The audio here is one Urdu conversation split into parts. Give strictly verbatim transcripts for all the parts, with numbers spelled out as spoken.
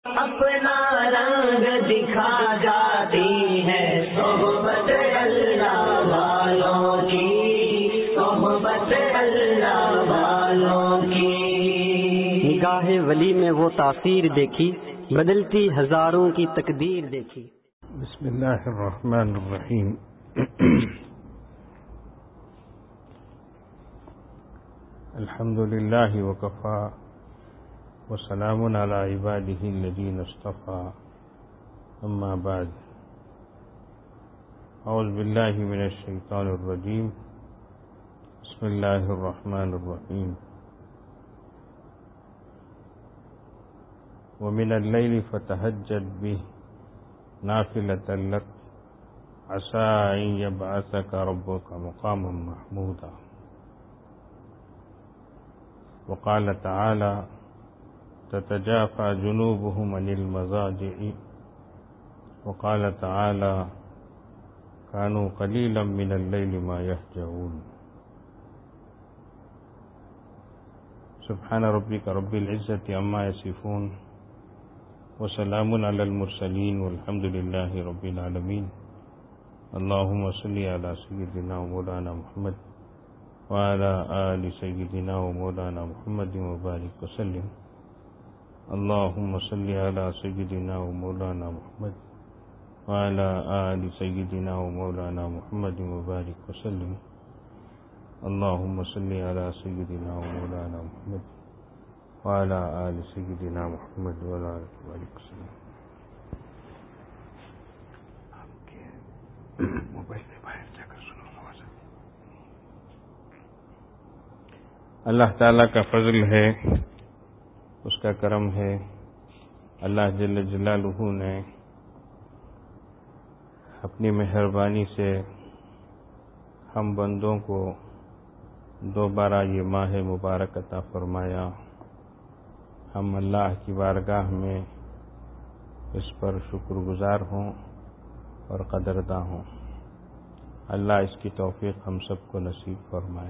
اپنا رنگ دکھا جاتی ہے صحبت اللہ والوں کی، صحبت اللہ والوں کی۔ نگاہ ولی میں وہ تاثیر دیکھی، بدلتی ہزاروں کی تقدیر دیکھی۔ بسم اللہ الرحمن الرحیم۔ الحمد للہ وکفی وسلام علی عبادہ الذین اصطفی، اما بعد، اعوذ باللہ من الشیطان الرجیم، بسم اللہ الرحمن الرحیم۔ ومن اللیل فتہجد بہ نافلۃ لک عسیٰ ان یبعثک ربک مقاما محمودا۔ وقال تعالی تتجافى جنوبهم عن المضاجع، وقال تعالى كانوا قليلا من الليل ما يهجعون۔ سبحان ربك رب العزة عما يصفون، وسلام على المرسلين، والحمد لله رب العالمين۔ اللهم صل على سيدنا ومولانا محمد وعلى آل سيدنا ومولانا محمد وبارك وسلم۔ اللهم صل على سيدنا ومولانا محمد وعلى آل سيدنا ومولانا محمد وبارك وسلم۔ اللهم صل على سيدنا ومولانا محمد وعلى آل سيدنا محمد وبارك وسلم۔ اللہ تعالیٰ کا فضل ہے، اس کا کرم ہے، اللہ جل جلالہ نے اپنی مہربانی سے ہم بندوں کو دوبارہ یہ ماہ مبارک عطا فرمایا۔ ہم اللہ کی بارگاہ میں اس پر شکر گزار ہوں اور قدرداں ہوں۔ اللہ اس کی توفیق ہم سب کو نصیب فرمائے۔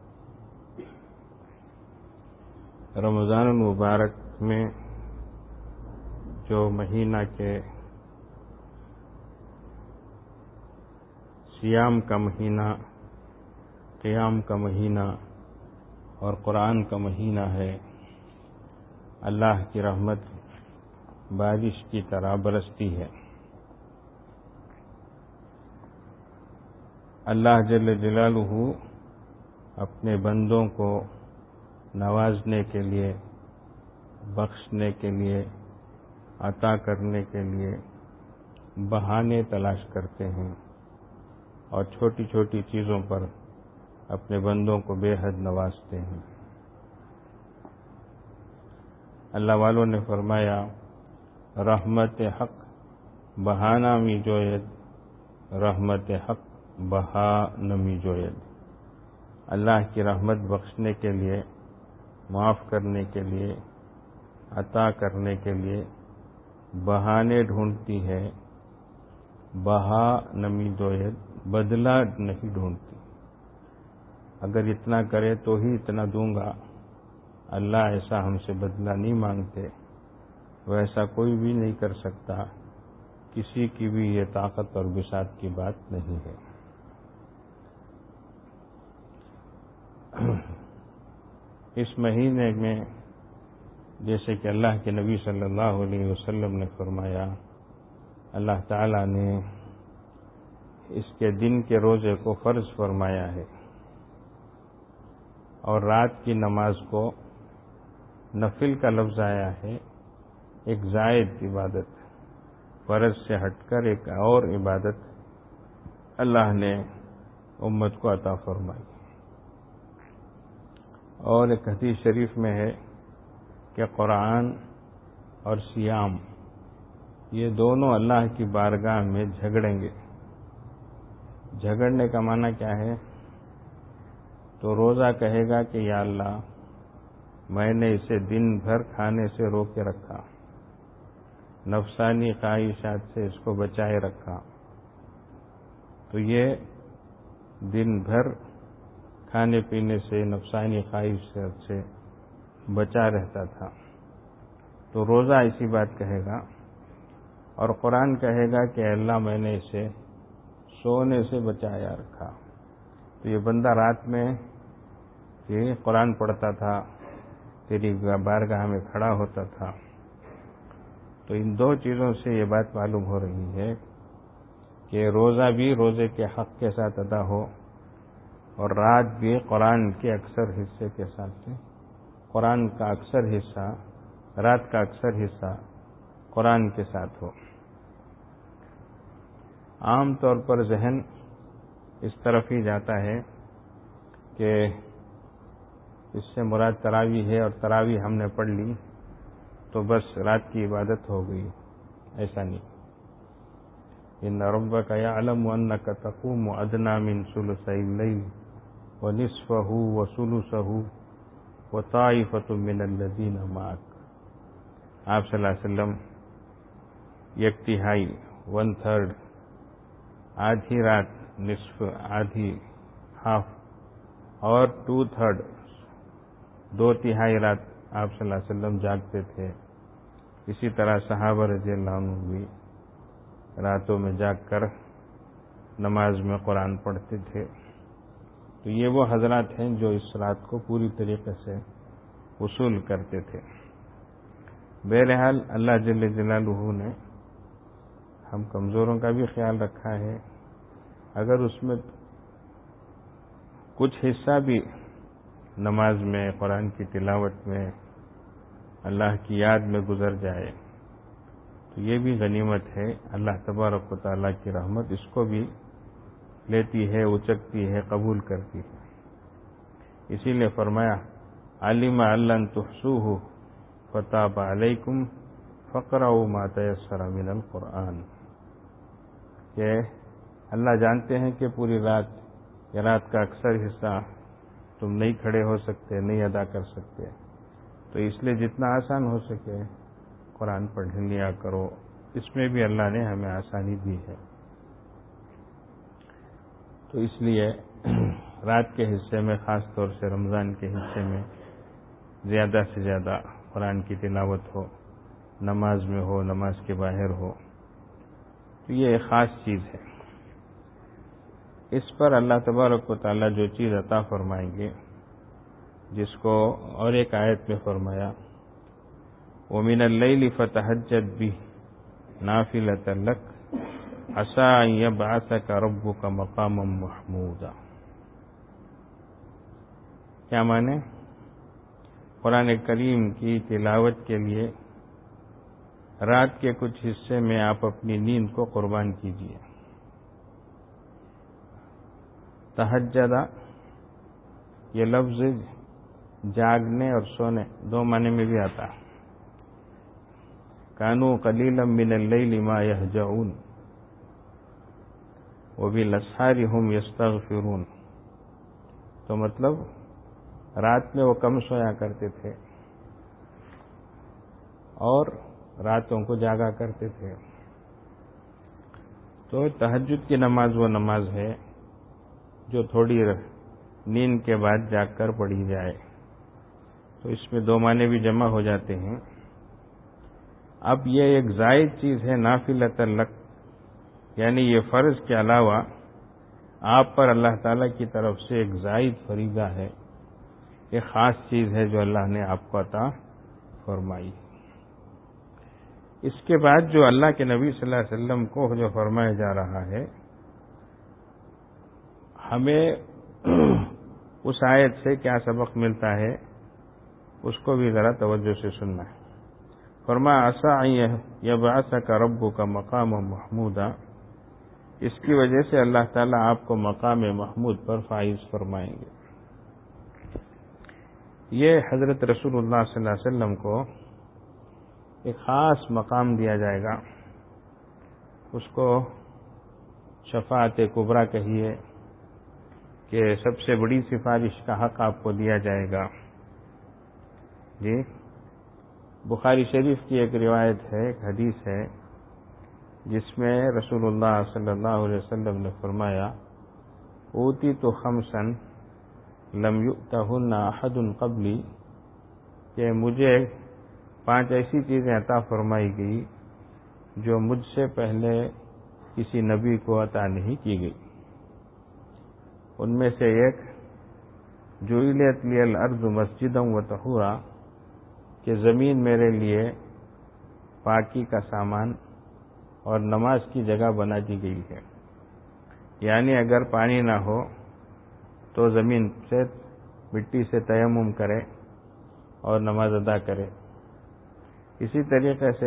رمضان المبارک میں جو مہینہ کے صیام کا مہینہ، قیام کا مہینہ اور قرآن کا مہینہ ہے، اللہ کی رحمت بارش کی طرح برستی ہے۔ اللہ جل جلالہ اپنے بندوں کو نوازنے کے لیے، بخشنے کے لیے، عطا کرنے کے لیے بہانے تلاش کرتے ہیں اور چھوٹی چھوٹی چیزوں پر اپنے بندوں کو بے حد نوازتے ہیں۔ اللہ والوں نے فرمایا، رحمت حق بہانہ می جوید، رحمت حق بہا نمی جوید۔ اللہ کی رحمت بخشنے کے لیے، معاف کرنے کے لیے، عطا کرنے کے لیے بہانے ڈھونڈتی ہے، بہا نمی جوید، بدلہ نہیں ڈھونڈتی۔ اگر اتنا کرے تو ہی اتنا دوں گا، اللہ ایسا ہم سے بدلہ نہیں مانگتے، ویسا کوئی بھی نہیں کر سکتا، کسی کی بھی یہ طاقت اور بساط کی بات نہیں ہے۔ اس مہینے میں جیسے کہ اللہ کے نبی صلی اللہ علیہ وسلم نے فرمایا، اللہ تعالیٰ نے اس کے دن کے روزے کو فرض فرمایا ہے اور رات کی نماز کو نفل کا لفظ آیا ہے، ایک زائد عبادت، فرض سے ہٹ کر ایک اور عبادت اللہ نے امت کو عطا فرمائی۔ اور ایک حدیث شریف میں ہے کہ قرآن اور صیام یہ دونوں اللہ کی بارگاہ میں جھگڑیں گے۔ جھگڑنے کا معنی کیا ہے؟ تو روزہ کہے گا کہ یا اللہ، میں نے اسے دن بھر کھانے سے روکے رکھا، نفسانی خواہشات سے اس کو بچائے رکھا، تو یہ دن بھر کھانے پینے سے، نفسانی خواہشات سے بچا رہتا تھا، تو روزہ اسی بات کہے گا، اور قرآن کہے گا کہ اللہ میں نے اسے سونے سے بچایا رکھا۔ تو یہ بندہ رات میں یہ قرآن پڑھتا تھا، تیری بارگاہ میں کھڑا ہوتا تھا۔ تو ان دو چیزوں سے یہ بات معلوم ہو رہی ہے کہ روزہ بھی روزے کے حق کے ساتھ ادا ہو، اور رات بھی قرآن کے اکثر حصے کے ساتھ، قرآن کا اکثر حصہ، رات کا اکثر حصہ قرآن کے ساتھ ہو۔ عام طور پر ذہن اس طرف ہی جاتا ہے کہ اس سے مراد تراویح ہے، اور تراویح ہم نے پڑھ لی تو بس رات کی عبادت ہو گئی۔ ایسا نہیں۔ ان ربک یعلم انک تقوم ادنی من ثلثی اللیل ونصفہ وثلثہ وطائفۃ من الذین معک۔ آپ صلی اللہ علیہ وسلم یک تہائی، ون تھرڈ، آدھی رات، نصف، آدھی، ہاف، اور ٹو تھرڈ، دو تہائی رات آپ صلی اللہ علیہ وسلم جاگتے تھے۔ اسی طرح صحابہ رضی اللہ عنہ بھی راتوں میں جاگ کر نماز میں قرآن پڑھتے تھے۔ تو یہ وہ حضرات ہیں جو اس رات کو پوری طریقے سے وصول کرتے تھے۔ بہرحال اللہ جل جلالہ نے ہم کمزوروں کا بھی خیال رکھا ہے۔ اگر اس میں کچھ حصہ بھی نماز میں، قرآن کی تلاوت میں، اللہ کی یاد میں گزر جائے تو یہ بھی غنیمت ہے۔ اللہ تبارک و تعالیٰ کی رحمت اس کو بھی لیتی ہے، اچکتی ہے، قبول کرتی ہے۔ اسی لیے فرمایا علم ان لن تحصوہ فتاب علیکم فقرؤوا ما تیسر من القرآن، کہ اللہ جانتے ہیں کہ پوری رات یا رات کا اکثر حصہ تم نہیں کھڑے ہو سکتے، نہیں ادا کر سکتے، تو اس لیے جتنا آسان ہو سکے قرآن پڑھ لیا کرو۔ اس میں بھی اللہ نے ہمیں آسانی دی ہے۔ تو اس لیے رات کے حصے میں، خاص طور سے رمضان کے حصے میں، زیادہ سے زیادہ قرآن کی تلاوت ہو، نماز میں ہو، نماز کے باہر ہو، تو یہ ایک خاص چیز ہے۔ اس پر اللہ تبارک و تعالیٰ جو چیز عطا فرمائیں گے، جس کو اور ایک آیت میں فرمایا وَمِنَ اللَّيْلِ فَتَهَجَّدْ بِهِ نَافِلَةً لَكَ عَسَىٰ أَن يَبْعَثَكَ رَبُّكَ مَقَامًا مَحْمُودًا۔ کیا معنی؟ قرآن کریم کی تلاوت کے لیے رات کے کچھ حصے میں آپ اپنی نیند کو قربان کیجیے۔ تہجدہ یہ لفظ جاگنے اور سونے دو معنی میں بھی آتا ہے۔ کانوا قلیلا من اللیل ما یہجعون وبالاسحار هم یستغفرون، تو مطلب رات میں وہ کم سویا کرتے تھے اور راتوں کو جاگا کرتے تھے۔ تو تہجد کی نماز وہ نماز ہے جو تھوڑی نیند کے بعد جاگ کر پڑھی جائے، تو اس میں دو معنی بھی جمع ہو جاتے ہیں۔ اب یہ ایک زائد چیز ہے، نافلۃ لک، یعنی یہ فرض کے علاوہ آپ پر اللہ تعالیٰ کی طرف سے ایک زائد فریضہ ہے، ایک خاص چیز ہے جو اللہ نے آپ کو عطا فرمائی۔ اس کے بعد جو اللہ کے نبی صلی اللہ علیہ وسلم کو جو فرمایا جا رہا ہے، ہمیں اس آیت سے کیا سبق ملتا ہے اس کو بھی ذرا توجہ سے سننا ہے۔ فرمایا عسیٰ ان یبعثک ربک مقاما محمودا، اس کی وجہ سے اللہ تعالیٰ آپ کو مقام محمود پر فائز فرمائیں گے۔ یہ حضرت رسول اللہ صلی اللہ علیہ وسلم کو ایک خاص مقام دیا جائے گا، اس کو شفاعت کبریٰ کہیے کہ سب سے بڑی سفارش کا حق آپ کو دیا جائے گا۔ جی، بخاری شریف کی ایک روایت ہے، ایک حدیث ہے، جس میں رسول اللہ صلی اللہ علیہ وسلم نے فرمایا اوتیت خمسا لم یؤتہن احد قبلی، کہ مجھے پانچ ایسی چیزیں عطا فرمائی گئی جو مجھ سے پہلے کسی نبی کو عطا نہیں کی گئی. ان میں سے ایک جعلت لی الارض مسجدا و طہورا، کہ زمین میرے لیے پاکی کا سامان اور نماز کی جگہ بنا دی گئی ہے. یعنی اگر پانی نہ ہو تو زمین سے مٹی سے تیمم کرے اور نماز ادا کرے. اسی طریقے سے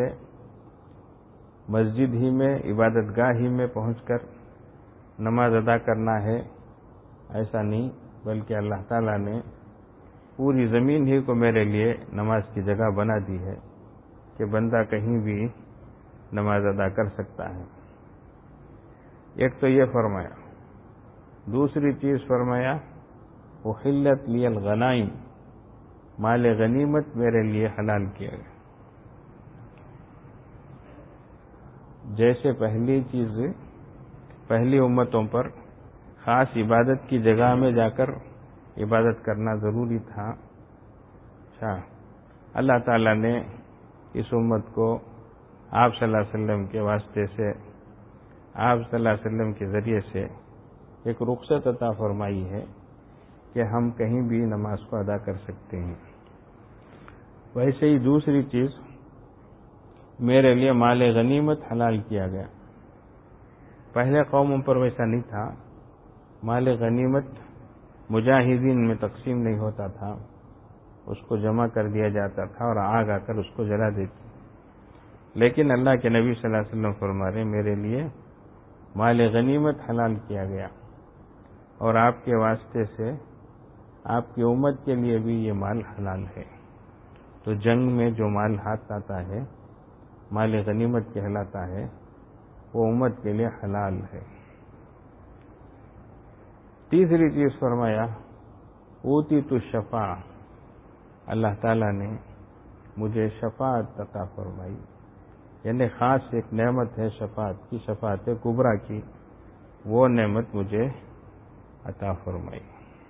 مسجد ہی میں، عبادت گاہ ہی میں پہنچ کر نماز ادا کرنا ہے، ایسا نہیں، بلکہ اللہ تعالیٰ نے پوری زمین ہی کو میرے لیے نماز کی جگہ بنا دی ہے کہ بندہ کہیں بھی نماز ادا کر سکتا ہے. ایک تو یہ فرمایا. دوسری چیز فرمایا احلت لی الغنائم، مال غنیمت میرے لیے حلال کیا گیا. جیسے پہلی چیز پہلی امتوں پر خاص عبادت کی جگہ میں جا کر عبادت کرنا ضروری تھا، اچھا اللہ تعالیٰ نے اس امت کو آپ صلی اللہ علیہ وسلم کے واسطے سے، آپ صلی اللہ علیہ وسلم کے ذریعے سے ایک رخصت عطا فرمائی ہے کہ ہم کہیں بھی نماز کو ادا کر سکتے ہیں. ویسے ہی دوسری چیز میرے لیے مال غنیمت حلال کیا گیا. پہلے قوموں پر ویسا نہیں تھا. مال غنیمت مجاہدین میں تقسیم نہیں ہوتا تھا، اس کو جمع کر دیا جاتا تھا اور آگ آ کر اس کو جلا دیتی. لیکن اللہ کے نبی صلی اللہ علیہ وسلم فرما رہے میرے لیے مال غنیمت حلال کیا گیا، اور آپ کے واسطے سے آپ کی امت کے لیے بھی یہ مال حلال ہے. تو جنگ میں جو مال ہاتھ آتا ہے مال غنیمت کہلاتا ہے، وہ امت کے لیے حلال ہے. تیسری چیز فرمایا اوتیت الشفاع، اللہ تعالیٰ نے مجھے شفاعت عطا فرمائی. یعنی خاص ایک نعمت ہے شفاعت کی، شفاعت کبریٰ کی، وہ نعمت مجھے عطا فرمائی.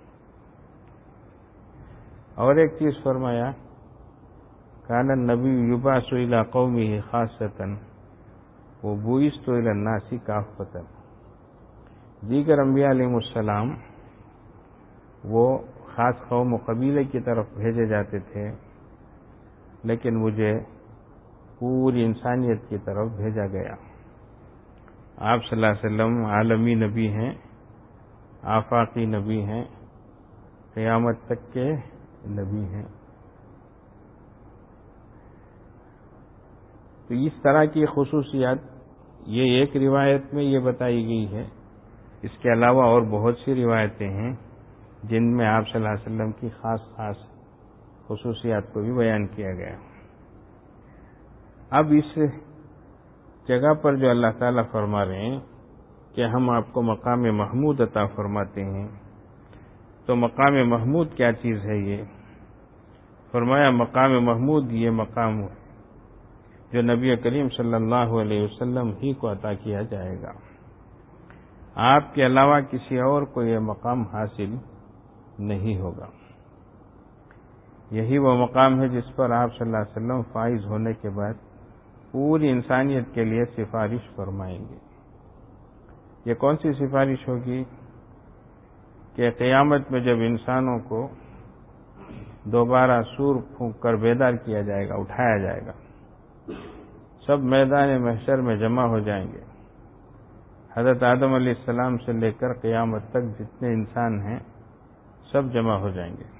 اور ایک چیز فرمایا کان النبی یبعث الی قومہ خاصۃ وبعثت الی الناس کافۃ. دیگر انبیاء علیہ السلام وہ خاص قوم و قبیلے کی طرف بھیجے جاتے تھے، لیکن مجھے پوری انسانیت کی طرف بھیجا گیا. آپ صلی اللہ علیہ وسلم عالمی نبی ہیں، آفاقی نبی ہیں، قیامت تک کے نبی ہیں. تو اس طرح کی خصوصیات یہ ایک روایت میں یہ بتائی گئی ہے. اس کے علاوہ اور بہت سی روایتیں ہیں جن میں آپ صلی اللہ علیہ وسلم کی خاص خاص خصوصیات کو بھی بیان کیا گیا. اب اس جگہ پر جو اللہ تعالیٰ فرما رہے ہیں کہ ہم آپ کو مقام محمود عطا فرماتے ہیں، تو مقام محمود کیا چیز ہے؟ یہ فرمایا مقام محمود یہ مقام جو نبی کریم صلی اللہ علیہ وسلم ہی کو عطا کیا جائے گا. آپ کے علاوہ کسی اور کو یہ مقام حاصل نہیں ہوگا. یہی وہ مقام ہے جس پر آپ صلی اللہ علیہ وسلم فائز ہونے کے بعد پوری انسانیت کے لیے سفارش فرمائیں گے. یہ کون سی سفارش ہوگی؟ کہ قیامت میں جب انسانوں کو دوبارہ سور پھونک کر بیدار کیا جائے گا، اٹھایا جائے گا، سب میدان محشر میں جمع ہو جائیں گے. حضرت آدم علیہ السلام سے لے کر قیامت تک جتنے انسان ہیں سب جمع ہو جائیں گے.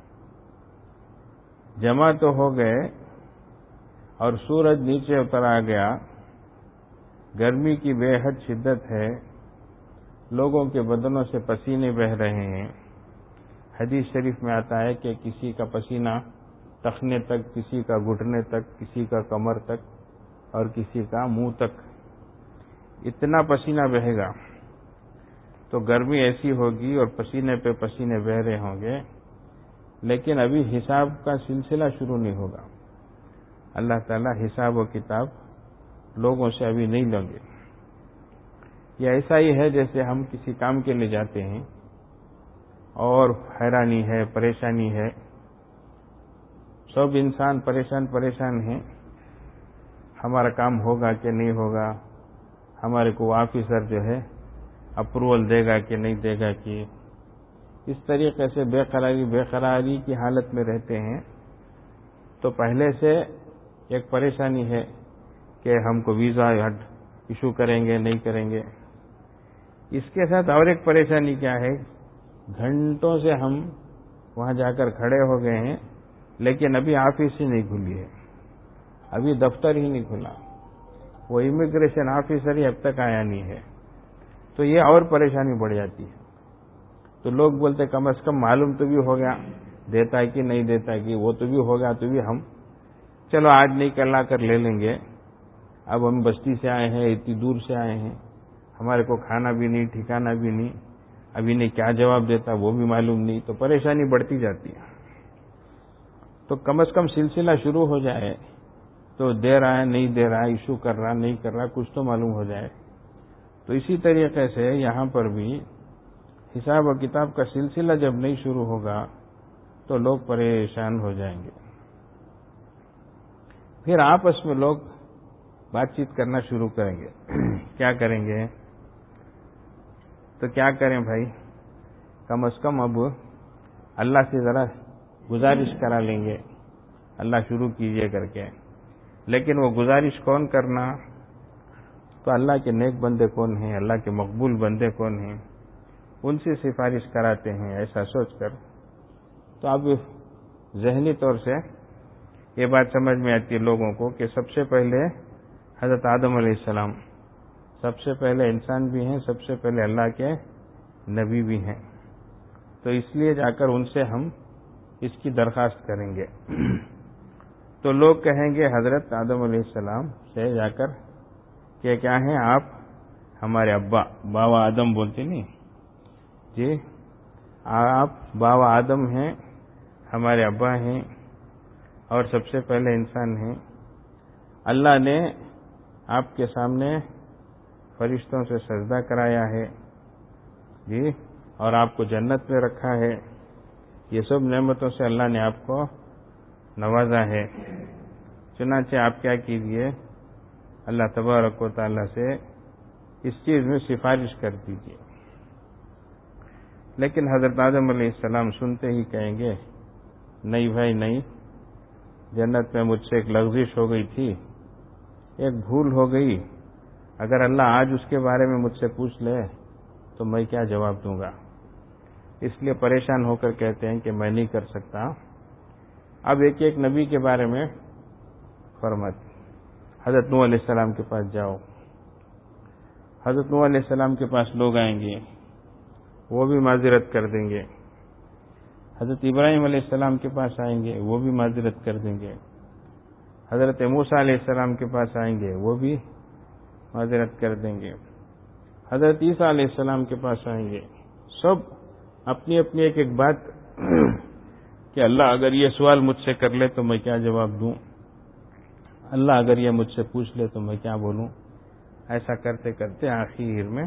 جمع تو ہو گئے اور سورج نیچے اتر آ گیا، گرمی کی بے حد شدت ہے، لوگوں کے بدنوں سے پسینے بہہ رہے ہیں. حدیث شریف میں آتا ہے کہ کسی کا پسینہ ٹخنے تک، کسی کا گھٹنے تک، کسی کا کمر تک اور کسی کا منہ تک، اتنا پسینہ بہے گا. تو گرمی ایسی ہوگی اور پسینے پہ پسینے بہ رہے ہوں گے، لیکن ابھی حساب کا سلسلہ شروع نہیں ہوگا. اللہ تعالیٰ حساب و کتاب لوگوں سے ابھی نہیں لیں گے. یہ ایسا ہی ہے جیسے ہم کسی کام کے لیے جاتے ہیں اور حیرانی ہے، پریشانی ہے، سب انسان پریشان پریشان ہیں، ہمارا کام ہوگا کہ نہیں ہوگا، ہمارے کو آفیسر جو ہے اپروول دے گا کہ نہیں دے گا، کہ اس طریقے سے بے قراری بے قراری کی حالت میں رہتے ہیں. تو پہلے سے ایک پریشانی ہے کہ ہم کو ویزا ایشو کریں گے نہیں کریں گے. اس کے ساتھ اور ایک پریشانی کیا ہے، گھنٹوں سے ہم وہاں جا کر کھڑے ہو گئے ہیں لیکن ابھی آفس ہی نہیں کھلی ہے، ابھی دفتر ہی نہیں کھلا، وہ امیگریشن آفیسر ہی اب تک آیا نہیں ہے. تو یہ اور پریشانی بڑھ جاتی ہے. تو لوگ بولتے کم از کم معلوم تو بھی ہو گیا دیتا ہے کہ نہیں دیتا ہے، کہ وہ تو بھی ہو گیا تو بھی ہم چلو آج نہیں کل آ کر لے لیں گے. اب ہم بستی سے آئے ہیں، اتنی دور سے آئے ہیں، ہمارے کو کھانا بھی نہیں ٹھکانا بھی نہیں، اب انہیں کیا جواب دیتا وہ بھی معلوم نہیں. تو پریشانی بڑھتی جاتی ہے. تو کم از کم سلسلہ شروع ہو جائے تو دے رہا ہے نہیں دے رہا ہے، ایشو کر رہا نہیں کر رہا، کچھ تو معلوم ہو جائے. تو اسی طریقے سے یہاں پر بھی حساب و کتاب کا سلسلہ جب نہیں شروع ہوگا تو لوگ پریشان ہو جائیں گے. پھر آپس میں لوگ بات چیت کرنا شروع کریں گے. کیا کریں گے؟ تو کیا کریں بھائی، کم از کم اب اللہ سے ذرا گزارش کرا لیں گے، اللہ شروع کیجئے کر کے. لیکن وہ گزارش کون کرنا؟ تو اللہ کے نیک بندے کون ہیں، اللہ کے مقبول بندے کون ہیں، ان سے سفارش کراتے ہیں ایسا سوچ کر. تو اب ذہنی طور سے یہ بات سمجھ میں آتی ہے لوگوں کو کہ سب سے پہلے حضرت آدم علیہ السلام سب سے پہلے انسان بھی ہیں، سب سے پہلے اللہ کے نبی بھی ہیں. تو اس لیے جا کر ان سے ہم اس کی درخواست کریں گے. تو لوگ کہیں گے حضرت آدم علیہ السلام سے جا کر کہ کیا ہیں آپ ہمارے ابا بابا آدم بولتے نہیں جی، آپ بابا آدم ہیں، ہمارے ابا ہیں اور سب سے پہلے انسان ہیں. اللہ نے آپ کے سامنے فرشتوں سے سجدہ کرایا ہے جی، اور آپ کو جنت میں رکھا ہے. یہ سب نعمتوں سے اللہ نے آپ کو نوازا ہے. چنانچہ آپ کیا کیجئے، اللہ تبارک و تعالی سے اس چیز میں سفارش کر دیجئے. لیکن حضرت آدم علیہ السلام سنتے ہی کہیں گے نہیں بھائی نہیں، جنت میں مجھ سے ایک لغزش ہو گئی تھی، ایک بھول ہو گئی، اگر اللہ آج اس کے بارے میں مجھ سے پوچھ لے تو میں کیا جواب دوں گا. اس لیے پریشان ہو کر کہتے ہیں کہ میں نہیں کر سکتا. اب ایک ایک نبی کے بارے میں فرمت. حضرت نوح علیہ السلام کے پاس جاؤ. حضرت نوح علیہ السلام کے پاس لوگ آئیں گے، وہ بھی معذرت کر دیں گے. حضرت ابراہیم علیہ السلام کے پاس آئیں گے، وہ بھی معذرت کر دیں گے. حضرت موسیٰ علیہ السلام کے پاس آئیں گے، وہ بھی معذرت کر دیں گے. حضرت عیسیٰ علیہ السلام کے پاس آئیں گے، سب اپنی اپنی ایک ایک بات کہ اللہ اگر یہ سوال مجھ سے کر لے تو میں کیا جواب دوں، اللہ اگر یہ مجھ سے پوچھ لے تو میں کیا بولوں. ایسا کرتے کرتے آخر میں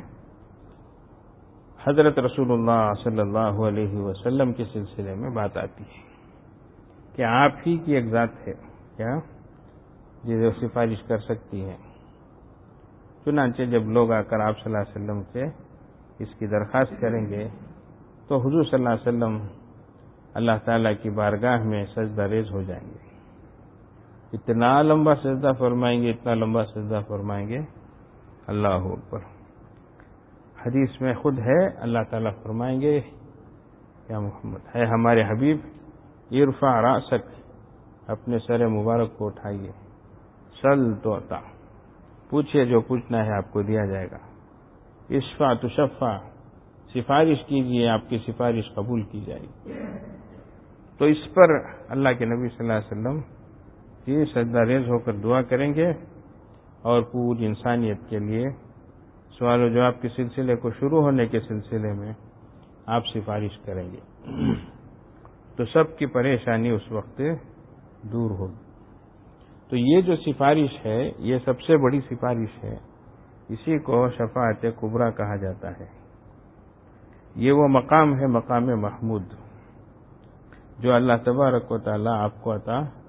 حضرت رسول اللہ صلی اللہ علیہ وسلم کے سلسلے میں بات آتی ہے کہ آپ ہی کی ایک ذات ہے کیا جو سفارش کر سکتی ہے. چنانچہ جب لوگ آ کر آپ صلی اللہ علیہ وسلم سے اس کی درخواست کریں گے تو حضور صلی اللہ علیہ وسلم اللہ تعالیٰ کی بارگاہ میں سجدہ ریز ہو جائیں گے. اتنا لمبا سجدہ فرمائیں گے، اتنا لمبا سجدہ فرمائیں گے، اللہ اکبر. حدیث میں خود ہے اللہ تعالیٰ فرمائیں گے یا محمد ہے ہمارے حبیب، ارفع رأسک، اپنے سر مبارک کو اٹھائیے، سل تو عطا، پوچھئے جو پوچھنا ہے آپ کو دیا جائے گا، اشفع تشفع، سفارش کیجئے آپ کی سفارش قبول کی جائے گی. تو اس پر اللہ کے نبی صلی اللہ علیہ وسلم یہ سجدہ ریز ہو کر دعا کریں گے اور پوری انسانیت کے لیے سوال و جواب کے سلسلے کو شروع ہونے کے سلسلے میں آپ سفارش کریں گے. تو سب کی پریشانی اس وقت دور ہوگی. تو یہ جو سفارش ہے یہ سب سے بڑی سفارش ہے، اسی کو شفاعت کبریٰ کہا جاتا ہے. یہ وہ مقام ہے، مقام محمود، جو اللہ تبارک و تعالی آپ کو عطا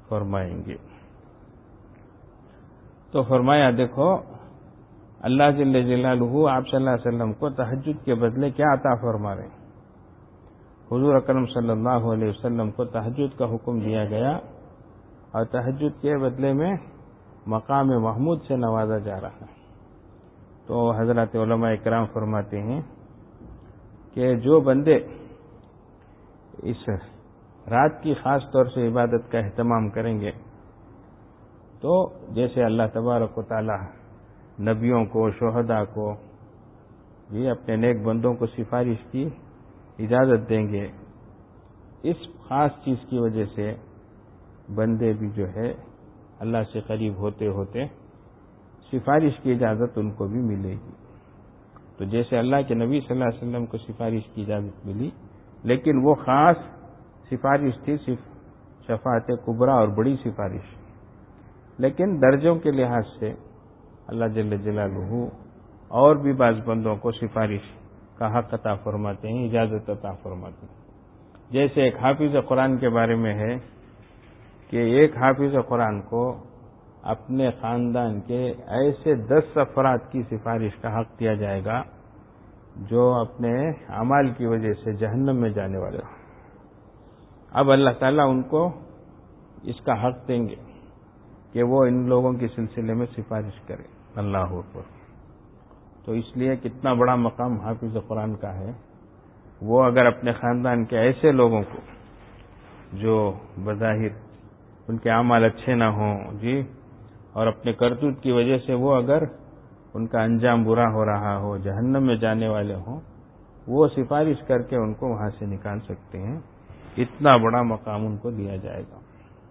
فرمائیں گے۔ تو فرمایا دیکھو اللہ جل جلالہ آپ صلی اللہ علیہ وسلم کو تہجد کے بدلے کیا عطا فرما رہے ہیں۔ حضور اکرم صلی اللہ علیہ وسلم کو تہجد کا حکم دیا گیا اور تہجد کے بدلے میں مقام محمود سے نوازا جا رہا ہے۔ تو حضرات علماء اکرام فرماتے ہیں کہ جو بندے اس رات کی خاص طور سے عبادت کا اہتمام کریں گے تو جیسے اللہ تبارک و تعالی نبیوں کو، شہداء کو، یہ اپنے نیک بندوں کو سفارش کی اجازت دیں گے، اس خاص چیز کی وجہ سے بندے بھی جو ہے اللہ سے قریب ہوتے ہوتے سفارش کی اجازت ان کو بھی ملے گی۔ تو جیسے اللہ کے نبی صلی اللہ علیہ وسلم کو سفارش کی اجازت ملی، لیکن وہ خاص سفارش تھی صرف شفاعت کبریٰ اور بڑی سفارش، لیکن درجوں کے لحاظ سے اللہ جل جلالہ اور بھی بعض بندوں کو سفارش کا حق عطا فرماتے ہیں، اجازت عطا فرماتے ہیں۔ جیسے ایک حافظ قرآن کے بارے میں ہے کہ ایک حافظ قرآن کو اپنے خاندان کے ایسے دس افراد کی سفارش کا حق دیا جائے گا جو اپنے اعمال کی وجہ سے جہنم میں جانے والے ہیں۔ اب اللہ تعالیٰ ان کو اس کا حق دیں گے کہ وہ ان لوگوں کے سلسلے میں سفارش کرے۔ اللہ اکبر۔ تو اس لیے کتنا بڑا مقام حافظ قرآن کا ہے، وہ اگر اپنے خاندان کے ایسے لوگوں کو جو بظاہر ان کے اعمال اچھے نہ ہوں جی اور اپنے کرتوت کی وجہ سے وہ اگر ان کا انجام برا ہو رہا ہو، جہنم میں جانے والے ہوں، وہ سفارش کر کے ان کو وہاں سے نکال سکتے ہیں، اتنا بڑا مقام ان کو دیا جائے گا۔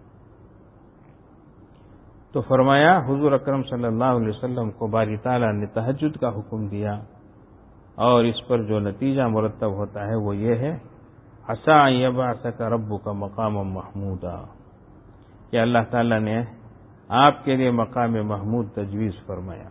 تو فرمایا حضور اکرم صلی اللہ علیہ وسلم کو باری تعالیٰ نے تہجد کا حکم دیا اور اس پر جو نتیجہ مرتب ہوتا ہے وہ یہ ہے عسیٰ ان یبعثک ربک مقاما محمودا، کہ اللہ تعالیٰ نے آپ کے لیے مقام محمود تجویز فرمایا۔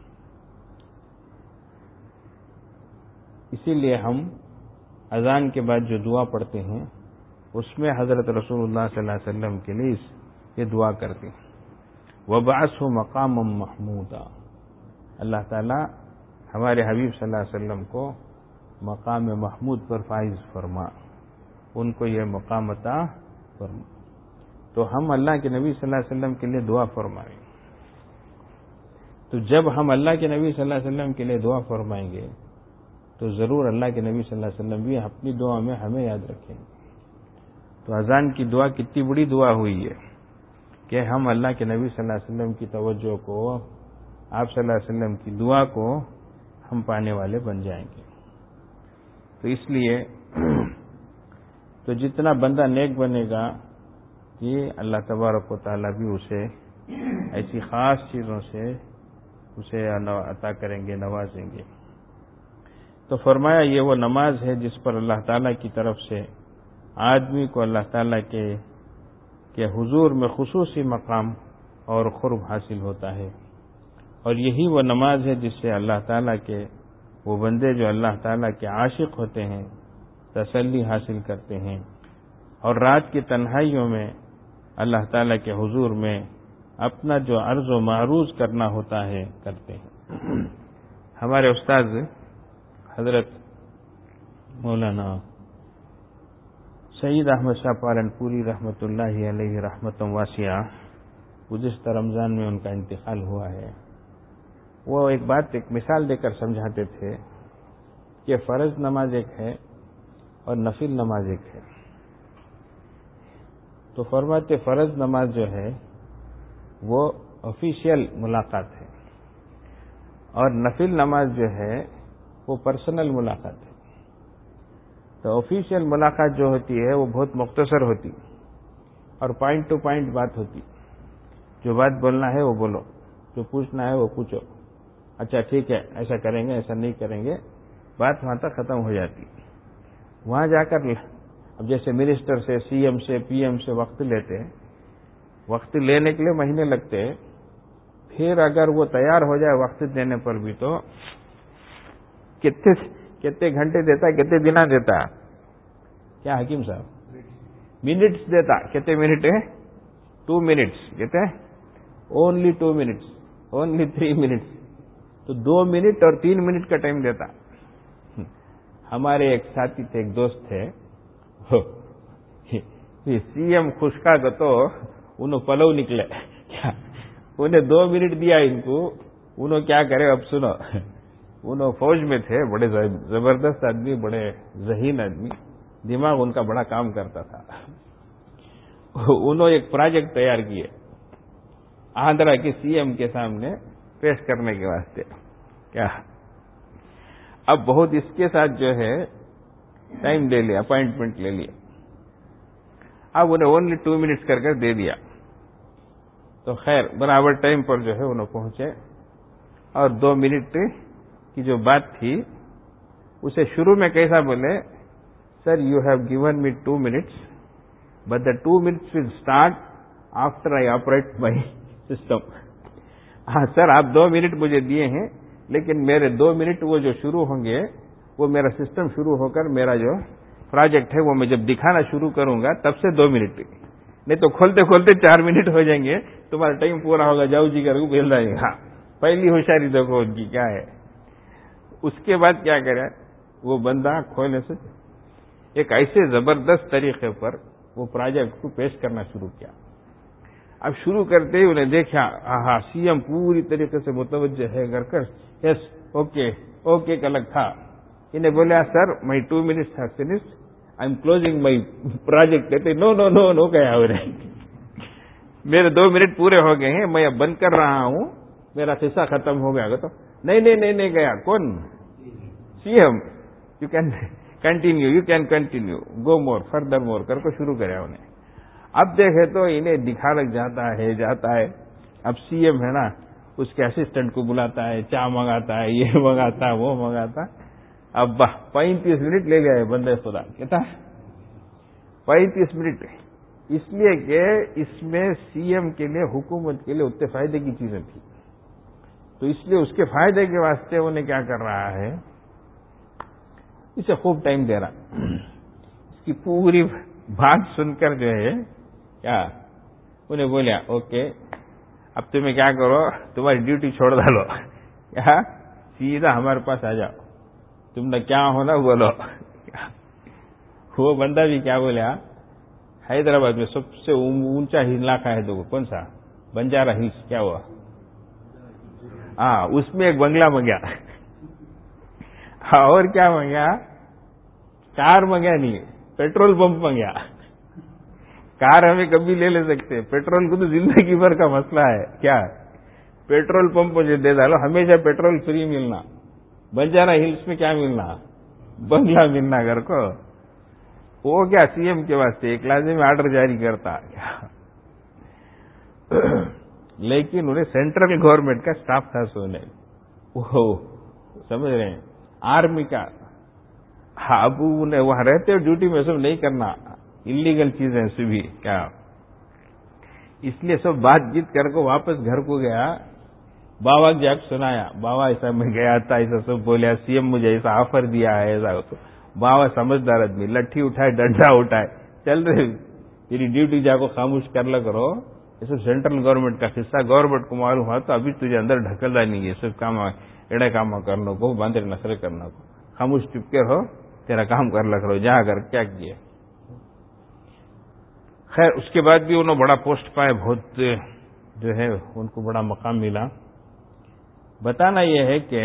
اسی لیے ہم اذان کے بعد جو دعا پڑھتے ہیں اس میں حضرت رسول اللہ صلی اللہ علیہ وسلم کے لیے یہ دعا کرتے ہیں وَبَعَثْهُ مَقَامًا مَحْمُودًا، اللہ تعالیٰ ہمارے حبیب صلی اللہ علیہ وسلم کو مقام محمود پر فائز فرما، ان کو یہ مقام عطا فرما۔ تو ہم اللہ کے نبی صلی اللہ علیہ وسلم کے لیے دعا فرمائیں۔ تو جب ہم اللہ کے نبی صلی اللہ علیہ وسلم کے لیے دعا فرمائیں گے تو ضرور اللہ کے نبی صلی اللہ علیہ وسلم بھی اپنی دعا میں ہمیں یاد رکھیں گے۔ تو اذان کی دعا کتنی بڑی دعا ہوئی ہے کہ ہم اللہ کے نبی صلی اللہ علیہ وسلم کی توجہ کو، آپ صلی اللہ علیہ وسلم کی دعا کو ہم پانے والے بن جائیں گے۔ تو اس لیے تو جتنا بندہ نیک بنے گا یہ اللہ تبارک و تعالیٰ بھی اسے ایسی خاص چیزوں سے اسے عطا کریں گے، نوازیں گے۔ تو فرمایا یہ وہ نماز ہے جس پر اللہ تعالیٰ کی طرف سے آدمی کو اللہ تعالیٰ کے کہ حضور میں خصوصی مقام اور قرب حاصل ہوتا ہے، اور یہی وہ نماز ہے جس سے اللہ تعالیٰ کے وہ بندے جو اللہ تعالیٰ کے عاشق ہوتے ہیں تسلی حاصل کرتے ہیں اور رات کی تنہائیوں میں اللہ تعالیٰ کے حضور میں اپنا جو عرض و معروض کرنا ہوتا ہے کرتے ہیں۔ ہمارے استاد حضرت مولانا سید احمد شاہ پالن پوری رحمۃ اللہ علیہ رحمت واسعہ، گزشتہ رمضان میں ان کا انتقال ہوا ہے۔ وہ ایک بات ایک مثال دے کر سمجھاتے تھے کہ فرض نماز ایک ہے اور نفل نماز ایک ہے۔ تو فرماتے فرض نماز جو ہے وہ آفیشیل ملاقات ہے اور نفل نماز جو ہے وہ پرسنل ملاقات ہے۔ تو آفیشیل ملاقات جو ہوتی ہے وہ بہت مختصر ہوتی اور پوائنٹ ٹو پوائنٹ بات ہوتی، جو بات بولنا ہے وہ بولو، جو پوچھنا ہے وہ پوچھو، اچھا ٹھیک ہے ایسا کریں گے ایسا نہیں کریں گے، بات وہاں تک ختم ہو جاتی۔ وہاں جا کر اب جیسے منسٹر سے، سی ایم سے، پی ایم سے وقت لیتے ہیں، وقت لینے کے لیے مہینے لگتے ہیں، پھر اگر وہ تیار ہو جائے وقت دینے پر بھی تو کتنے کتنے گھنٹے دیتا، کتنے دن دیتا، کیا حکیم صاحب منٹس دیتا، کتنے منٹ ہے ٹو منٹس کہتے ہیں only two minutes only three minutes تو دو منٹ اور تین منٹ کا ٹائم دیتا. ہمارے ایک ساتھی تھے, ایک دوست تھے, سی ایم خوشکا کا تو انہوں پلو نکلے, انہیں دو منٹ دیا ان کو, انہوں کیا کرے اب سنو. انہوں فوج میں تھے, بڑے زبردست آدمی, بڑے ذہین آدمی, دماغ ان کا بڑا کام کرتا تھا. انہوں ایک پروجیکٹ تیار کیے آندھرا کے سی ایم کے سامنے پیش کرنے کے واسطے. کیا اب بہت اس کے ساتھ جو ہے ٹائم لے لیا, اپائنٹمنٹ لے لیا. اب انہیں اونلی ٹو منٹس کر کے دے دیا. تو خیر برابر ٹائم پر جو ہے انہوں پہنچے, اور دو منٹ کی جو بات تھی اسے شروع میں کیسا بولے, sir you have given me two minutes but the two minutes will start after I operate my system. ہاں سر آپ دو منٹ مجھے دیے ہیں, لیکن میرے دو منٹ وہ جو شروع ہوں گے وہ میرا سسٹم شروع ہو کر میرا جو پروجیکٹ ہے وہ میں جب دکھانا شروع کروں گا تب سے دو منٹ, نہیں تو کھولتے کھولتے چار منٹ ہو جائیں گے, تمہارا ٹائم پورا ہوگا, جاؤ جی کر کو بھیل رہے ہیں. ہاں پہلی ہوشیاری دیکھو ان کی کیا ہے. اس کے بعد کیا کرے وہ بندہ کھولنے سے ایک ایسے زبردست طریقے پر وہ پروجیکٹ کو پیش کرنا شروع کیا. اب شروع کرتے ہی انہیں دیکھا, ہاں سی ایم پوری طریقے سے متوجہ ہے کر کر یس اوکے اوکے کا الگ تھا. انہیں بولا sir my two minutes have finished, I am closing my project. کہتے نو نو نو نو گیا انہیں, میرے دو منٹ پورے ہو گئے ہیں, میں اب بند کر رہا ہوں, میرا قصہ ختم ہو گیا. تو نہیں نہیں نہیں نہیں گیا. کون؟ C M. You can continue you can continue go more further more کر کو شروع کرا انہیں. اب دیکھے تو انہیں دکھا لگ جاتا ہے جاتا ہے. اب سی ایم ہے نا, اس کے اسسٹنٹ کو بلاتا ہے, چائے منگاتا ہے, یہ منگاتا ہے, وہ منگاتا ہے. اب پینتیس منٹ لے گئے بندے خدا. کہتا پینتیس منٹ, اس لیے کہ اس میں سی ایم کے لیے حکومت کے لیے اتنے فائدے کی چیزیں تھیں, تو اس لیے اس کے فائدے کے واسطے انہیں کیا کر رہا ہے, اسے خوب ٹائم دے رہا. اس کی پوری بات سن کر جو ہے کیا انہیں بولیا اوکے اب تمہیں کیا کرو, تمہاری ڈیوٹی چھوڑ ڈالو, کیا سیدھا ہمارے پاس آ جاؤ, تم نے کیا ہونا بولو. وہ بندہ بھی کیا بولیا, حیدرآباد میں سب سے اونچا علاقہ ہے تو کون سا, بنجارا ہلس. کیا ہوا؟ ہاں اس میں ایک بنگلہ منگیا. اور کیا منگیا, کار منگیا نہیں, پیٹرول پمپ منگیا. کار ہمیں کبھی لے لے سکتے, پیٹرول کو تو زندگی بھر کا مسئلہ ہے. کیا پیٹرول پمپ مجھے دے ڈالو, ہمیشہ پیٹرول فری ملنا. بنجارا ہلس میں کیا ملنا, بنگلہ ملنا گھر کو. وہ کیا سی ایم کے واسطے ایک لازمی آرڈر جاری کرتا. لیکن انہیں سینٹرل گورنمنٹ کا اسٹاف تھا سونے, وہ سمجھ رہے ہیں, آرمی کا. ہاں اب انہیں وہاں رہتے ہو ڈیوٹی میں سب نہیں کرنا, انلیگل چیزیں سبھی. کیا اس لیے سب بات چیت کر کے واپس گھر کو گیا, بابا جا کے سنایا, بابا ایسا میں گیا تھا, ایسا سب بولیا, سی ایم مجھے ایسا آفر دیا ہے, ایسا. تو بابا سمجھدار آدمی, لٹھی اٹھائے ڈنڈا اٹھائے, چل رہے تیری ڈیوٹی جا کو خاموش کر لیا کرو, یہ سب سینٹرل گورنمنٹ کا قصہ, گورنمنٹ کو معلوم ہوا تو ابھی تجھے اندر ڈھکل نہیں ہے, سب کام ایڑے کام کرنے کو, باندھے نسلے کرنا کو, خاموش چپ کے ہو, تیرا کام کر لیا کرو, جا کر کیا کیے. خیر اس کے بعد بھی انہوں بڑا پوسٹ پائے, بہت جو ہے ان کو بڑا مقام ملا. بتانا یہ ہے کہ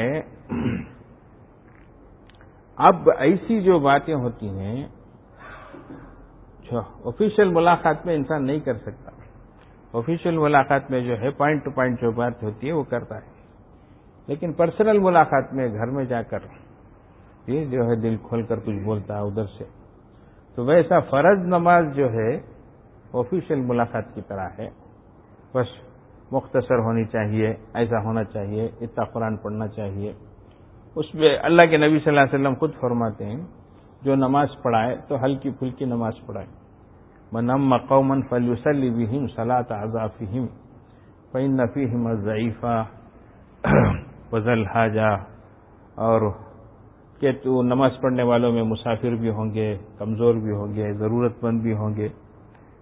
اب ایسی جو باتیں ہوتی ہیں جو آفیشیل ملاقات میں انسان نہیں کر سکتا. آفیشیل ملاقات میں جو ہے پوائنٹ ٹو پوائنٹ جو بات ہوتی ہے وہ کرتا ہے, لیکن پرسنل ملاقات میں گھر میں جا کر یہ جو ہے دل کھول کر کچھ بولتا ہے ادھر سے. تو ویسا فرض نماز جو ہے آفیشیل ملاقات کی طرح ہے, بس مختصر ہونی چاہیے, ایسا ہونا چاہیے, اتنا قرآن پڑھنا چاہیے. اس میں اللہ کے نبی صلی اللہ علیہ وسلم خود فرماتے ہیں جو نماز پڑھائے تو ہلکی پھلکی نماز پڑھائے. من اما قوما فلیصلی بہم صلاۃ عزافہم فإن فیہم الضعیف وذا الحاجہ, اور کہ تو نماز پڑھنے والوں میں مسافر بھی ہوں گے, کمزور بھی ہوں گے, ضرورت مند بھی ہوں گے,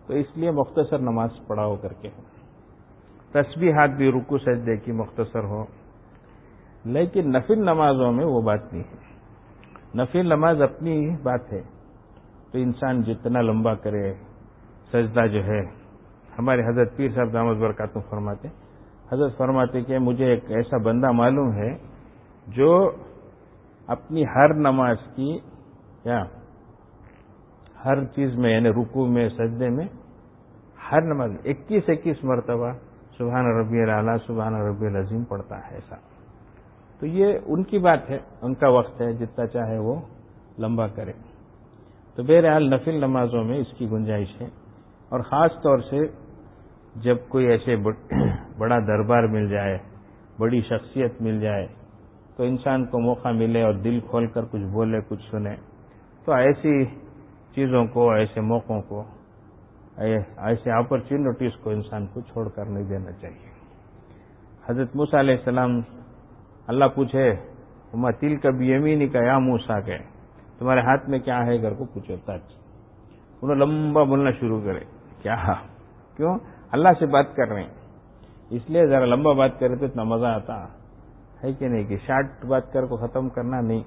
تو اس لیے مختصر نماز پڑھاؤ کر کے تسبیحات بھی رکوع سجدے کی مختصر ہو. لیکن نفل نمازوں میں وہ بات نہیں ہے. نفل نماز اپنی بات ہے تو انسان جتنا لمبا کرے سجدہ جو ہے. ہمارے حضرت پیر صاحب دامت برکاتہ فرماتے حضرت فرماتے کہ مجھے ایک ایسا بندہ معلوم ہے جو اپنی ہر نماز کی کیا ہر چیز میں یعنی رکوع میں سجدے میں ہر نماز اکیس اکیس مرتبہ سبحان ربی الاعلیٰ سبحان ربی العظیم پڑھتا ہے. ایسا تو یہ ان کی بات ہے، ان کا وقت ہے، جتنا چاہے وہ لمبا کرے. تو بہرحال نفل نمازوں میں اس کی گنجائش ہے. اور خاص طور سے جب کوئی ایسے بڑا دربار مل جائے، بڑی شخصیت مل جائے تو انسان کو موقع ملے اور دل کھول کر کچھ بولے کچھ سنے، تو ایسی چیزوں کو ایسے موقعوں کو ایسے اپرچونٹیز کو انسان کو چھوڑ کر نہیں دینا چاہیے. حضرت موسیٰ علیہ السلام اللہ پوچھے وما تلک بیمینک یا موسیٰ کہ تمہارے ہاتھ میں کیا ہے گھر کو پوچھو تاج. انہوں لمبا بولنا شروع کرے. کیا کیوں؟ اللہ سے بات کر رہے ہیں اس لیے ذرا لمبا بات کرے تو اتنا مزہ آتا ہے کہ نہیں، کہ شارٹ بات کر کو ختم کرنا نہیں.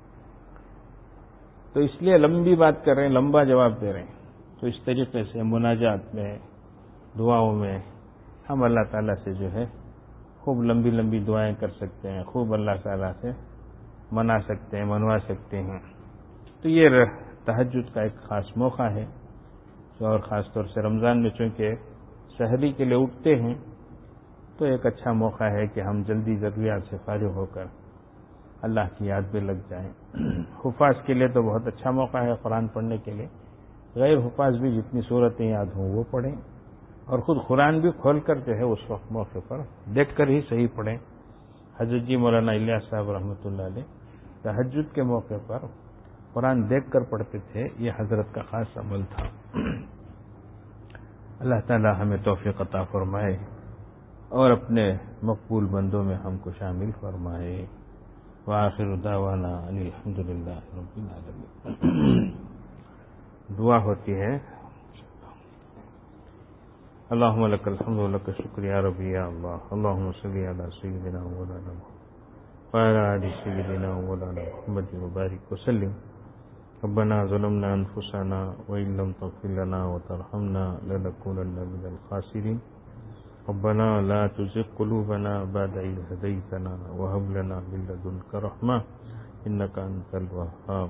تو اس لیے لمبی بات کر رہے ہیں، لمبا جواب دے رہے ہیں. تو اس طریقے سے مناجات میں دعاؤں میں ہم اللہ تعالیٰ سے جو ہے خوب لمبی لمبی دعائیں کر سکتے ہیں، خوب اللہ تعالیٰ سے منا سکتے ہیں، منوا سکتے ہیں. تو یہ تہجد کا ایک خاص موقع ہے. اور خاص طور سے رمضان میں چونکہ سحری کے لیے اٹھتے ہیں تو ایک اچھا موقع ہے کہ ہم جلدی ضروریات سے فارغ ہو کر اللہ کی یاد میں لگ جائیں. حفاظ کے لیے تو بہت اچھا موقع ہے قرآن پڑھنے کے لیے. غیر حفاظ بھی جتنی صورتیں یاد ہوں وہ پڑھیں اور خود قرآن بھی کھول کر جو ہے اس وقت موقع پر دیکھ کر ہی صحیح پڑھیں. حضرت جی مولانا الیاس صاحب رحمۃ اللہ علیہ تہجد کے موقع پر قرآن دیکھ کر پڑھتے تھے. یہ حضرت کا خاص عمل تھا. اللہ تعالی ہمیں توفیق عطا فرمائے اور اپنے مقبول بندوں میں ہم کو شامل فرمائے. وآخر دعوانا ان الحمد للہ رب العالمین. دعا ہوتی ہے اللہم لک الحمد ولک الشکر یا ربی یا اللہ. اللہم صلی علی سیدنا مولانا وعلی آل سیدنا مولانا محمد وبارک وسلم. ربنا ظلمنا انفسنا وان لم تغفر لنا وترحمنا لنكونن من الخاسرین. ربنا لا تزغ قلوبنا بعد إذ هديتنا وهب لنا من لدنك رحمة إنك أنت الوهاب.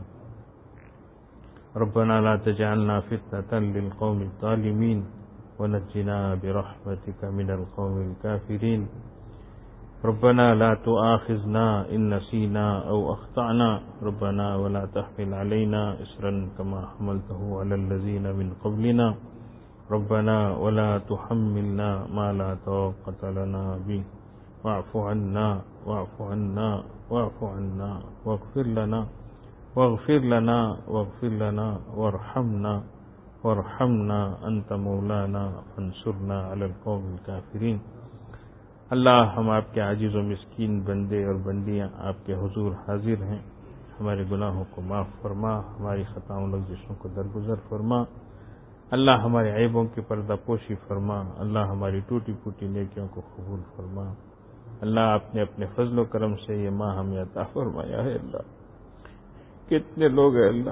ربنا لا تجعلنا فتنة للقوم الظالمين ونجنا برحمتك من القوم الكافرين. ربنا لا تؤاخذنا إن نسينا أو أخطأنا. ربنا ولا تحمل علينا إصرا كما حملته على الذين من قبلنا. ربنا ولا تحملنا ما لا طاقة لنا به واعف عنا واعف عنا واعف عنا واغفر لنا واغفر لنا واغفر لنا وارحمنا وارحمنا أنت مولانا فانصرنا على القوم الكافرين. اللہ ہم آپ کے عاجز و مسکین بندے اور بندیاں آپ کے حضور حاضر ہیں. ہمارے گناہوں کو معاف فرما، ہماری خطاؤں لغزشوں کو درگزر فرما. اللہ ہمارے عیبوں کی پردہ پوشی فرما. اللہ ہماری ٹوٹی پھوٹی نیکیوں کو قبول فرما. اللہ آپ نے اپنے فضل و کرم سے یہ ماہ ہمیں عطا فرمایا ہے. اللہ کتنے لوگ ہیں اللہ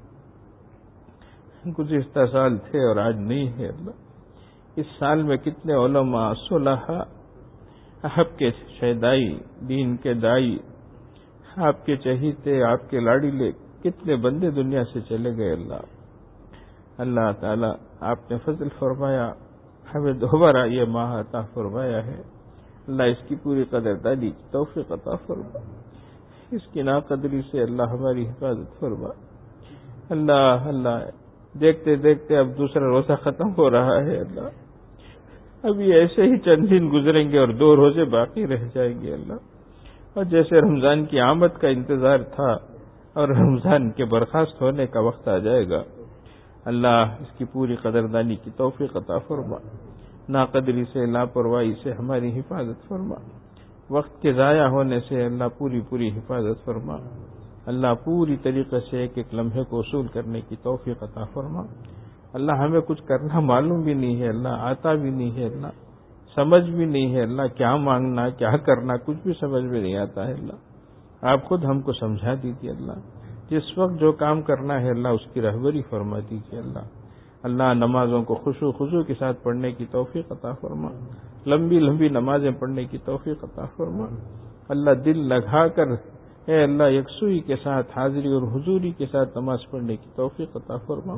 گزشتہ سال تھے اور آج نہیں ہے. اللہ اس سال میں کتنے علماء صلحاء آپ کے شہدائی دین کے دائی آپ کے چہیتے آپ کے لاڈیلے کتنے بندے دنیا سے چلے گئے. اللہ اللہ تعالی آپ نے فضل فرمایا، ہمیں دوبارہ یہ ماہ عطا فرمایا ہے. اللہ اس کی پوری قدردانی کی توفیق عطا فرما. اس کی ناقدری سے اللہ ہماری حفاظت فرما. اللہ اللہ دیکھتے دیکھتے اب دوسرا روزہ ختم ہو رہا ہے. اللہ ابھی ایسے ہی چند دن گزریں گے اور دو روزے باقی رہ جائیں گے. اللہ اور جیسے رمضان کی آمد کا انتظار تھا اور رمضان کے برخاست ہونے کا وقت آ جائے گا. اللہ اس کی پوری قدردانی کی توفیق عطا فرما. ناقدری سے لاپرواہی سے ہماری حفاظت فرما. وقت کے ضائع ہونے سے اللہ پوری پوری حفاظت فرما. اللہ پوری طریقے سے ایک ایک لمحے کو وصول کرنے کی توفیق عطا فرما. اللہ ہمیں کچھ کرنا معلوم بھی نہیں ہے اللہ، آتا بھی نہیں ہے اللہ، سمجھ بھی نہیں ہے اللہ، کیا مانگنا کیا کرنا کچھ بھی سمجھ میں نہیں آتا ہے اللہ، آپ خود ہم کو سمجھا دیجیے اللہ، جس وقت جو کام کرنا ہے اللہ اس کی رہبری فرما دیجیے اللہ۔ اللہ نمازوں کو خشوع خضوع کے ساتھ پڑھنے کی توفیق عطا فرما، لمبی لمبی نمازیں پڑھنے کی توفیق عطا فرما اللہ، دل لگا کر اے اللہ یکسوئی کے ساتھ حاضری اور حضوری کے ساتھ نماز پڑھنے کی توفیق عطا فرما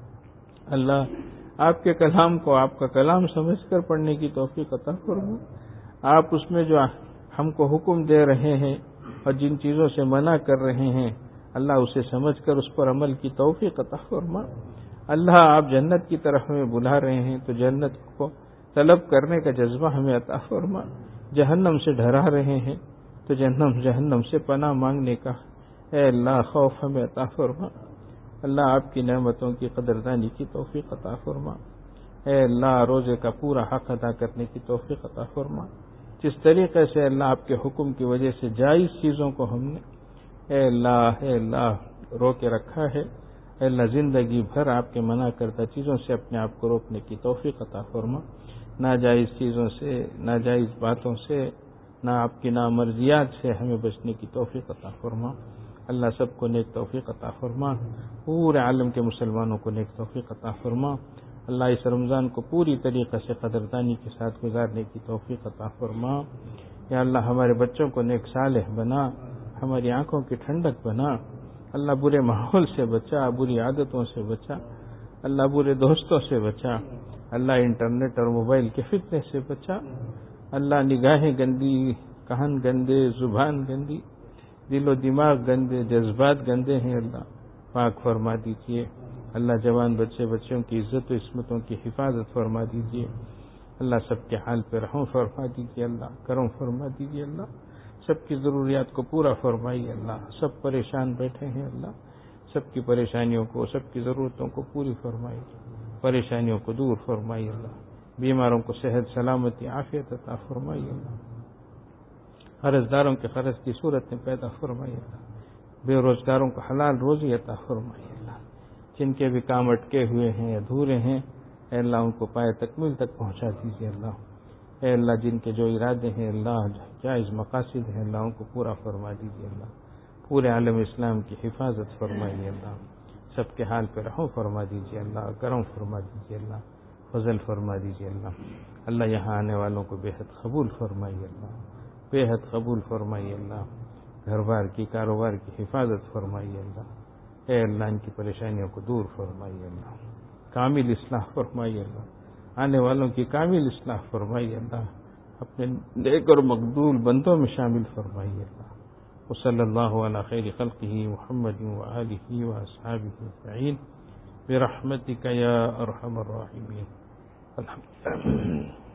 اللہ، آپ کے کلام کو آپ کا کلام سمجھ کر پڑھنے کی توفیق عطا فرما، آپ اس میں جو ہم کو حکم دے رہے ہیں اور جن چیزوں سے منع کر رہے ہیں اللہ اسے سمجھ کر اس پر عمل کی توفیق عطا فرما اللہ، آپ جنت کی طرف ہمیں بلا رہے ہیں تو جنت کو طلب کرنے کا جذبہ ہمیں عطا فرما، جہنم سے ڈرا رہے ہیں تو جہنم جہنم سے پناہ مانگنے کا اے اللہ خوف ہمیں عطا فرما اللہ، آپ کی نعمتوں کی قدردانی کی توفیق عطا فرما اے اللہ، روزے کا پورا حق ادا کرنے کی توفیق عطا فرما، جس طریقے سے اللہ آپ کے حکم کی وجہ سے جائز چیزوں کو ہم نے اے اللہ اے اللہ رو کے رکھا ہے، اے اللہ زندگی بھر آپ کے منع کردہ چیزوں سے اپنے آپ کو روکنے کی توفیق عطا فرما، ناجائز چیزوں سے ناجائز باتوں سے نہ آپ کی نامرضیات سے ہمیں بچنے کی توفیق عطا فرما اللہ، سب کو نیک توفیق عطا فرما، پورے عالم کے مسلمانوں کو نیک توفیق عطا فرما اللہ، اس رمضان کو پوری طریقے سے قدردانی کے ساتھ گزارنے کی توفیق عطا فرما یا اللہ، ہمارے بچوں کو نیک صالح بنا، ہماری آنکھوں کی ٹھنڈک بنا اللہ، برے ماحول سے بچا، بری عادتوں سے بچا اللہ، برے دوستوں سے بچا اللہ، انٹرنیٹ اور موبائل کے فتنے سے بچا اللہ، نگاہیں گندی، کان گندے، زبان گندی، دل و دماغ گندے، جذبات گندے ہیں اللہ، پاک فرما دیجیے اللہ، جوان بچے بچوں کی عزت و عصمتوں کی حفاظت فرما دیجیے اللہ، سب کے حال پہ رحم فرما دیجیے اللہ، کرم فرما دیجیے اللہ، سب کی ضروریات کو پورا فرمائیے اللہ، سب پریشان بیٹھے ہیں اللہ، سب کی پریشانیوں کو سب کی ضرورتوں کو پوری فرمائیے، پریشانیوں کو دور فرمائیے اللہ، بیماروں کو صحت سلامتی عافیت عطا فرمائیے اللہ، قرض داروں کے قرض کی صورت میں پیدا فرمائیے اللہ، بے روزگاروں کو حلال روزی عطا فرمائیے اللہ، جن کے بھی کام اٹکے ہوئے ہیں ادھورے ہیں اے اللہ ان کو پائے تکمیل تک پہنچا دیجیے اللہ، اے اللہ جن کے جو ارادے ہیں اللہ جائز مقاصد ہیں اللہ ان کو پورا فرما دیجیے اللہ، پورے عالم اسلام کی حفاظت فرمائیے اللہ، سب کے حال پہ رحم فرما دیجیے اللہ، کرم فرما دیجیے اللہ، فضل فرما دیجیے اللہ اللہ، یہاں آنے والوں کو بے حد قبول فرمائیے اللہ، بے حد قبول فرمائیے اللہ، گھر بار کی کاروبار کی حفاظت فرمائیے اللہ، اے اللہ ان کی پریشانیوں کو دور فرمائیے اللہ، کامل اصلاح فرمائیے اللہ، آنے والوں کی کامل اصلاح فرمائیے اللہ، اپنے نیک اور مقبول بندوں میں شامل فرمائیے اللہ، وصلی اللہ علی خیر خلقہ محمد وآلہ واصحابہ اجمعین برحمتک یا ارحم الراحمین الحمد